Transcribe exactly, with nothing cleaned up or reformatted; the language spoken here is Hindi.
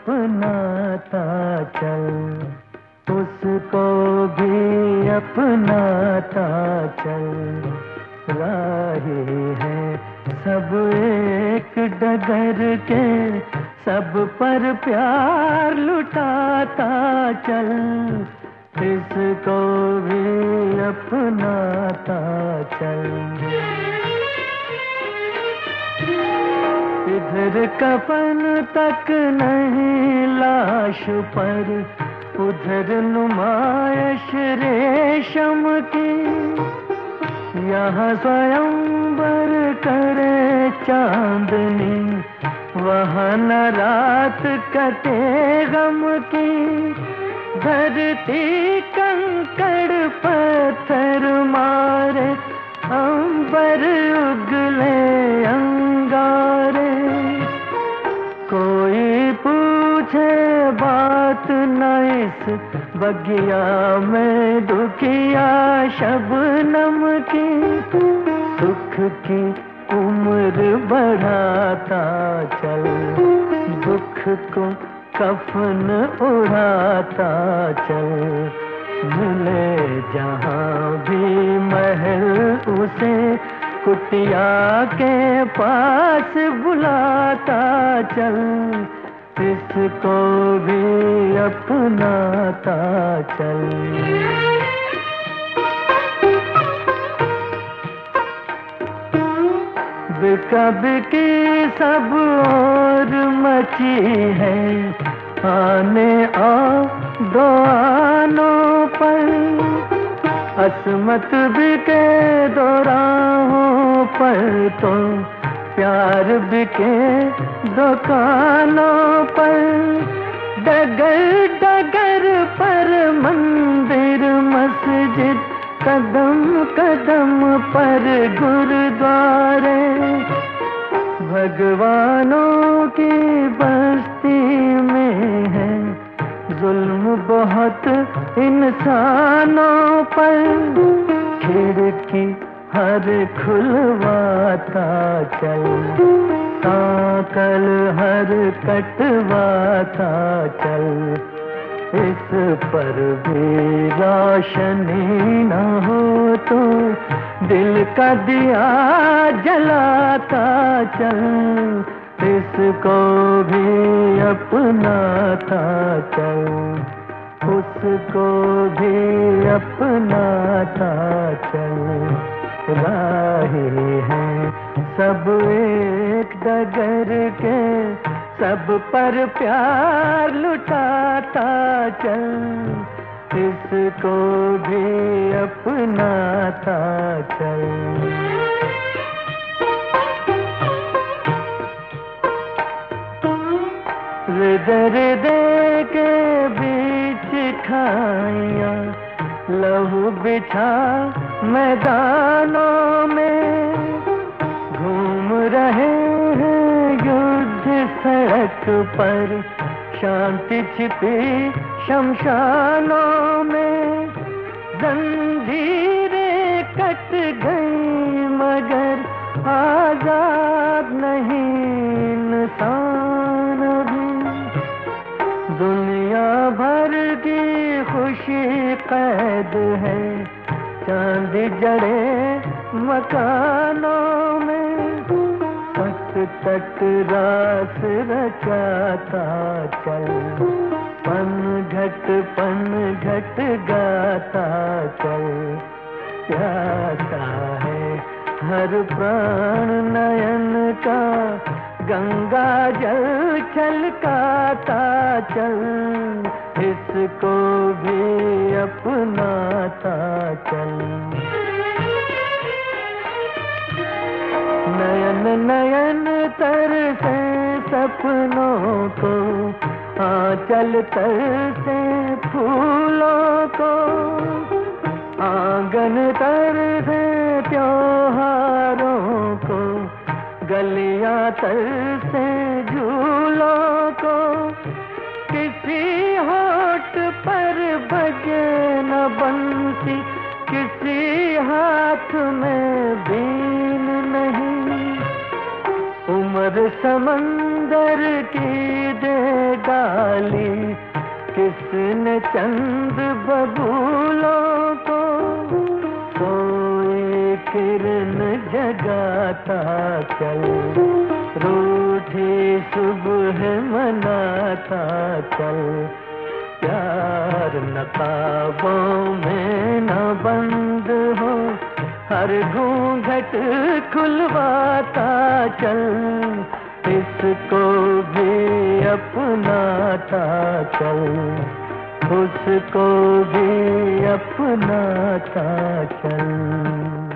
अपनाता चल, उसको भी अपनाता चल। राही है सब एक डगर के, सब पर प्यार लुटाता चल, इसको भी अपनाता चल। इधर कफन तक नहीं लाश पर, उधर नुमाइश रेशम की। यहाँ स्वयंवर करे चांदनी, वहाँ न रात कटे गम की। धरती कंकड़ पत्थर मारे, अंबर उगले अंगारे। कोई पूछे बात न इस बगिया में दुखिया शबनम की। सुख की उम्र बढ़ाता चल, दुख को कफन उड़ाता चल। मिले जहाँ भी महल उसे, कुटिया के पास बुलाता चल, इसको भी अपनाता चल। बिका बिकी सब और मची है, आने आ दो आनों पर। असमत बिके दो राहों पर, तो प्यार बिके दुकानों पर। डगर डगर पर मंदिर मस्जिद, कदम कदम पर गुरुद्वारे। भगवानों की बस्ती में है जुल्म बहुत इंसानों पर। खिड़की हर खुलवाता चल, सांकल हर कटवाता चल। इस पर भी रोशनी न हो तो दिल का दिया जलाता चल, इसको भी अपनाता चल, उसको भी अपनाता चल। राही है सब एक डगर के, सब पर प्यार लुटाता चल, इसको भी अपनाता चल। हृदय के बीच खाइयां लहू बिछा मैदानों में, घूम रहे हैं युद्ध सड़क पर, शांति छिपी शमशानों में। जंजीरें कट गई मगर आजाद नहीं इंसान भी। दुनिया भर की खुशी कैद है चांदी जड़े मकानों में। तट तट रास रचाता चल, पन घट पन घट गाता चल। प्यासा है हर प्राण नयन का, गंगा जल छलकाता चल, इसको भी अपनाता चल। नयन नयन तरसे सपनों को, आंचल तरसे फूलों को। आंगन तरसे त्योहारों को, गलियां तरसे झूलों को। किसी होठ पर बजे न बंसी, किसी हाथ में बीन नहीं। उम्र समंदर की दे डाली, किसने चंद बबूलों को सोई किरण जगाता चल, रूठी सुबह मनाता चल। प्यार नकाबों में न बंद हो, हर घूंघट खुलवाता चल, इसको भी अपनाता चल, उसको भी अपनाता चल।